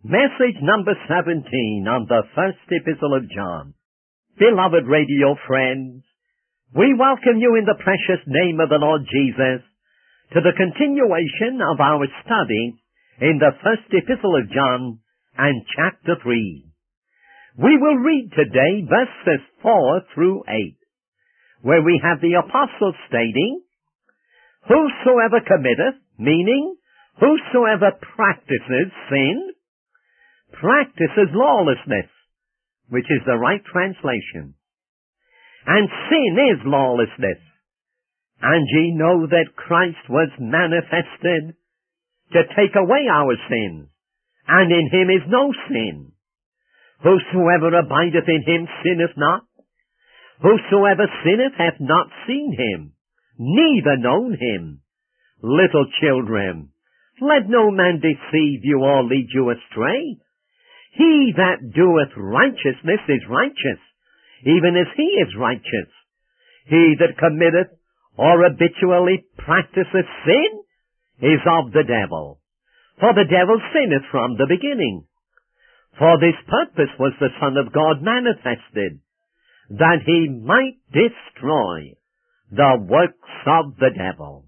Message number 17 on the first epistle of John. Beloved radio friends, we welcome you in the precious name of the Lord Jesus to the continuation of our study in the first epistle of John and chapter 3. We will read today verses 4 through 8, where we have the apostle stating, "Whosoever committeth," meaning whosoever practices sin, practices lawlessness, which is the right translation. And sin is lawlessness. And ye know that Christ was manifested to take away our sins, and in him is no sin. Whosoever abideth in him sinneth not. Whosoever sinneth hath not seen him, neither known him. Little children, let no man deceive you or lead you astray. He that doeth righteousness is righteous, even as he is righteous. He that committeth or habitually practiseth sin is of the devil. For the devil sinneth from the beginning. For this purpose was the Son of God manifested, that he might destroy the works of the devil.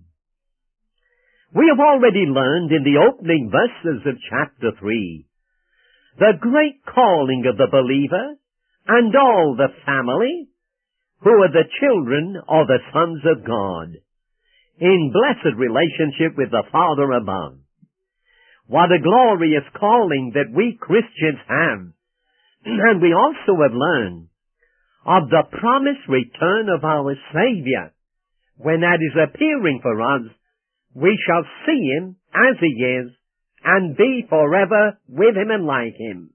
We have already learned in the opening verses of chapter 3 the great calling of the believer and all the family who are the children or the sons of God in blessed relationship with the Father above. What a glorious calling that we Christians have. And we also have learned of the promised return of our Savior. When that is appearing for us, we shall see him as he is and be forever with him and like him.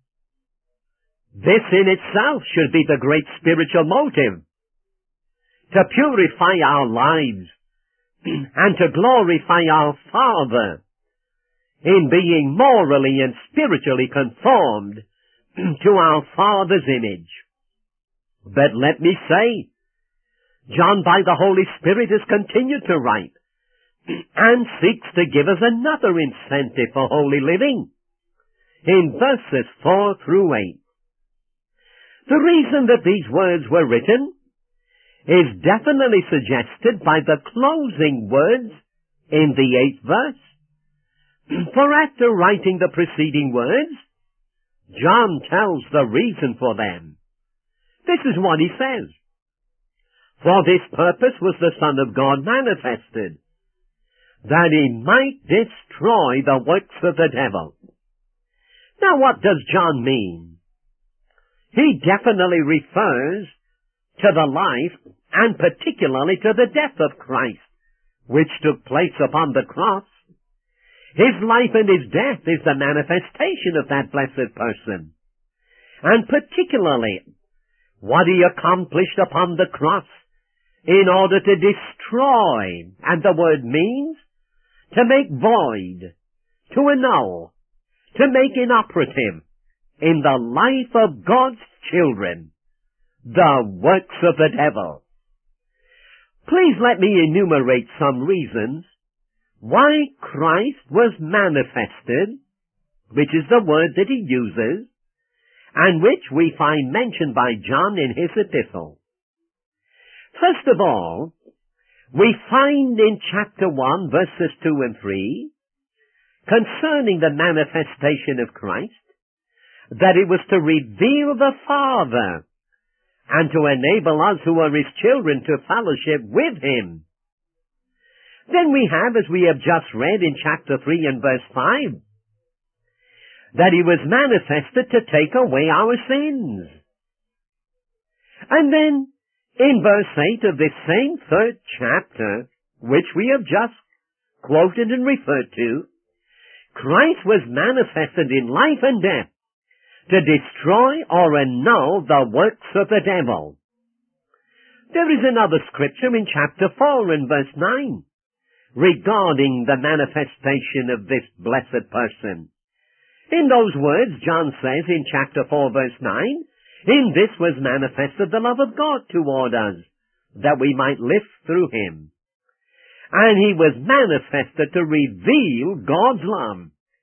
This in itself should be the great spiritual motive, to purify our lives and to glorify our Father in being morally and spiritually conformed to our Father's image. But let me say, John by the Holy Spirit has continued to write and seeks to give us another incentive for holy living in verses 4 through 8. The reason that these words were written is definitely suggested by the closing words in the 8th verse. For after writing the preceding words, John tells the reason for them. This is what he says. For this purpose was the Son of God manifested, that he might destroy the works of the devil. Now what does John mean? He definitely refers to the life and particularly to the death of Christ, which took place upon the cross. His life and his death is the manifestation of that blessed person. And particularly what he accomplished upon the cross in order to destroy, and the word means to make void, to annul, to make inoperative in the life of God's children, the works of the devil. Please let me enumerate some reasons why Christ was manifested, which is the word that he uses, and which we find mentioned by John in his epistle. First of all, we find in chapter 1, verses 2 and 3, concerning the manifestation of Christ, that it was to reveal the Father and to enable us who are his children to fellowship with him. Then we have, as we have just read in chapter 3 and verse 5, that he was manifested to take away our sins. And then, in verse 8 of this same 3rd chapter, which we have just quoted and referred to, Christ was manifested in life and death to destroy or annul the works of the devil. There is another scripture in chapter 4 and verse 9 regarding the manifestation of this blessed person. In those words, John says in chapter 4 verse 9, "In this was manifested the love of God toward us, that we might live through him." And he was manifested to reveal God's love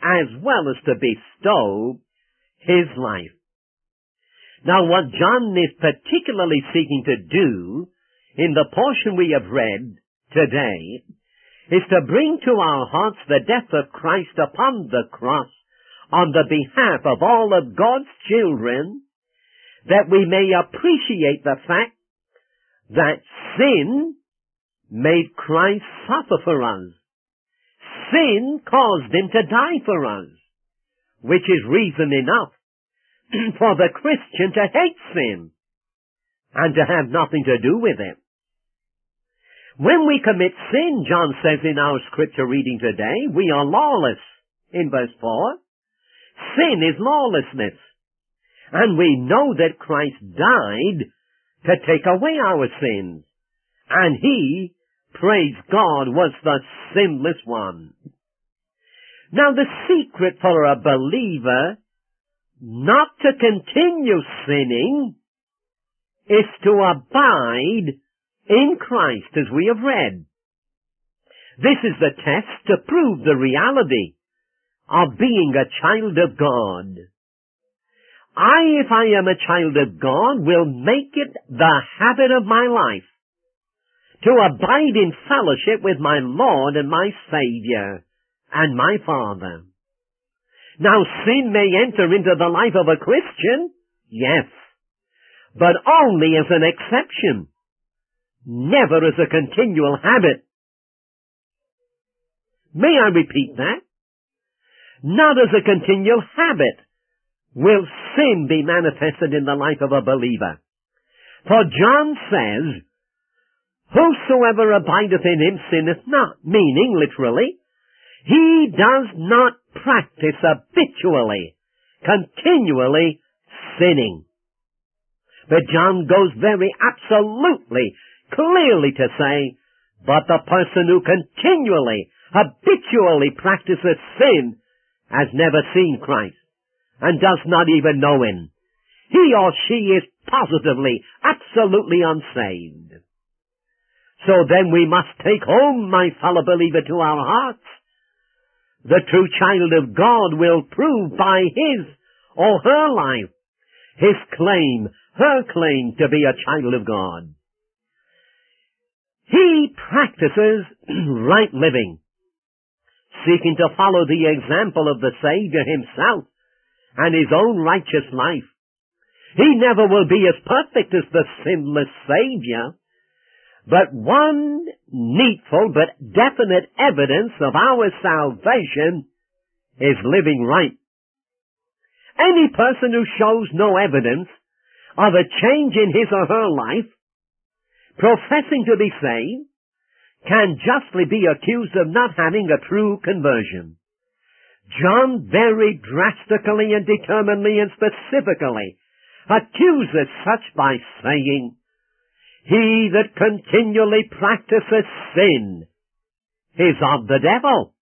as well as to bestow his life. Now, what John is particularly seeking to do in the portion we have read today is to bring to our hearts the death of Christ upon the cross on the behalf of all of God's children, that we may appreciate the fact that sin made Christ suffer for us. Sin caused him to die for us, which is reason enough for the Christian to hate sin and to have nothing to do with it. When we commit sin, John says in our scripture reading today, we are lawless. In verse 4, sin is lawlessness. And we know that Christ died to take away our sins. And he, praise God, was the sinless one. Now the secret for a believer not to continue sinning is to abide in Christ, as we have read. This is the test to prove the reality of being a child of God. If I am a child of God, will make it the habit of my life to abide in fellowship with my Lord and my Savior and my Father. Now, sin may enter into the life of a Christian, yes, but only as an exception, never as a continual habit. May I repeat that? Not as a continual habit will sin be manifested in the life of a believer. For John says, whosoever abideth in him sinneth not, meaning, literally, he does not practice habitually, continually sinning. But John goes very absolutely, clearly to say, but the person who continually, habitually practices sin has never seen Christ and does not even know him. He or she is positively, absolutely unsaved. So then we must take home, my fellow believer, to our hearts. The true child of God will prove by his or her life his claim, her claim to be a child of God. He practices right living, seeking to follow the example of the Savior himself and his own righteous life. He never will be as perfect as the sinless Savior, but one needful but definite evidence of our salvation is living right. Any person who shows no evidence of a change in his or her life, professing to be saved, can justly be accused of not having a true conversion. John very drastically and determinedly and specifically accuses such by saying, he that continually practices sin is of the devil.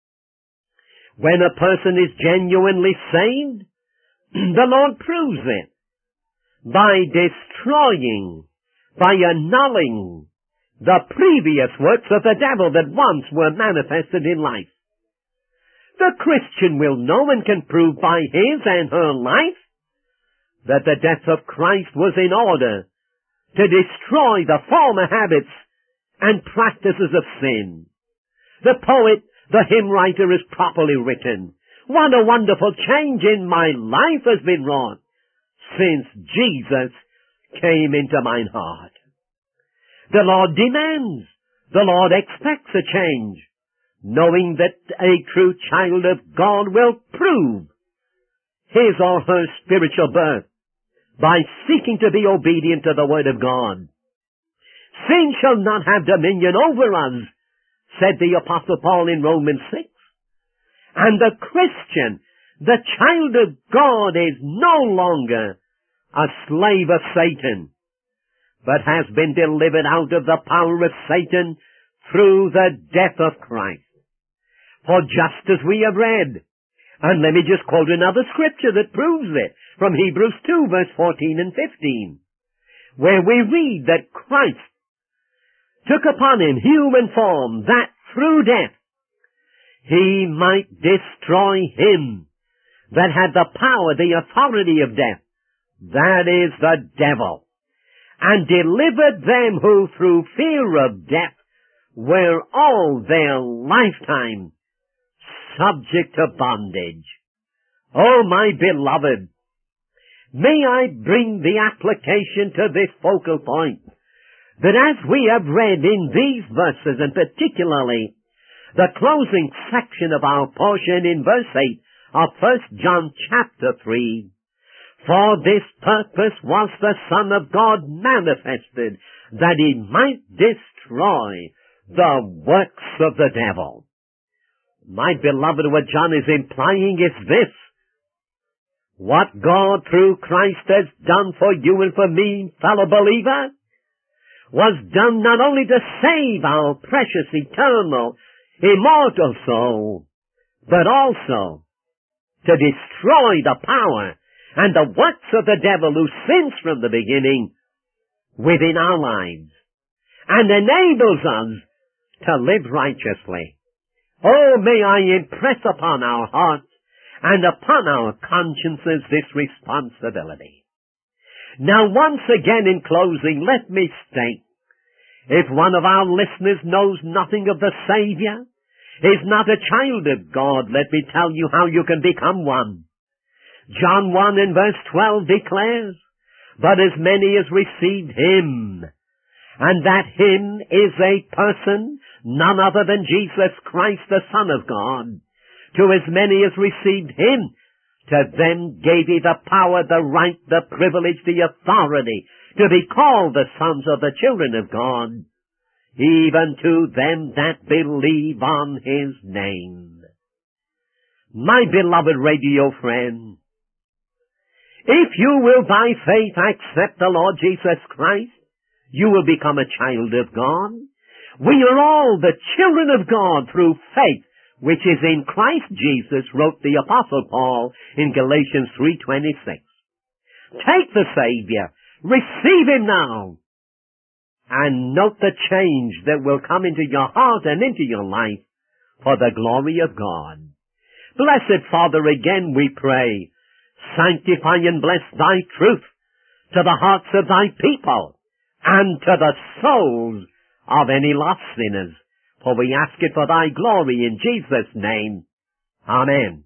When a person is genuinely saved, the Lord proves it by destroying, by annulling the previous works of the devil that once were manifested in life. The Christian will know and can prove by his and her life that the death of Christ was in order to destroy the former habits and practices of sin. The poet, the hymn writer, is properly written. What a wonderful change in my life has been wrought since Jesus came into mine heart. The Lord demands, the Lord expects a change, knowing that a true child of God will prove his or her spiritual birth by seeking to be obedient to the Word of God. Sin shall not have dominion over us, said the Apostle Paul in Romans 6. And the Christian, the child of God, is no longer a slave of Satan, but has been delivered out of the power of Satan through the death of Christ. For just as we have read, and let me just quote another scripture that proves it, from Hebrews 2, verse 14 and 15, where we read that Christ took upon him human form, that through death he might destroy him that had the power, the authority of death, that is the devil, and delivered them who through fear of death were all their lifetime subject to bondage. Oh, my beloved, may I bring the application to this focal point, that as we have read in these verses, and particularly the closing section of our portion in verse 8 of 1 John chapter 3, for this purpose was the Son of God manifested, that he might destroy the works of the devil. My beloved, what John is implying is this: what God through Christ has done for you and for me, fellow believer, was done not only to save our precious, eternal, immortal soul, but also to destroy the power and the works of the devil who sins from the beginning within our lives and enables us to live righteously. Oh, may I impress upon our hearts and upon our consciences this responsibility. Now, once again in closing, let me state, if one of our listeners knows nothing of the Savior, is not a child of God, let me tell you how you can become one. John 1 and verse 12 declares, but as many as received him, and that him is a person, none other than Jesus Christ, the Son of God, to as many as received him, to them gave he the power, the right, the privilege, the authority, to be called the sons of the children of God, even to them that believe on his name. My beloved radio friend, if you will by faith accept the Lord Jesus Christ, you will become a child of God. We are all the children of God through faith, which is in Christ Jesus, wrote the Apostle Paul in Galatians 3:26. Take the Savior, receive him now, and note the change that will come into your heart and into your life for the glory of God. Blessed Father, again we pray, sanctify and bless thy truth to the hearts of thy people and to the souls of any lost sinners. For we ask it for thy glory in Jesus' name. Amen.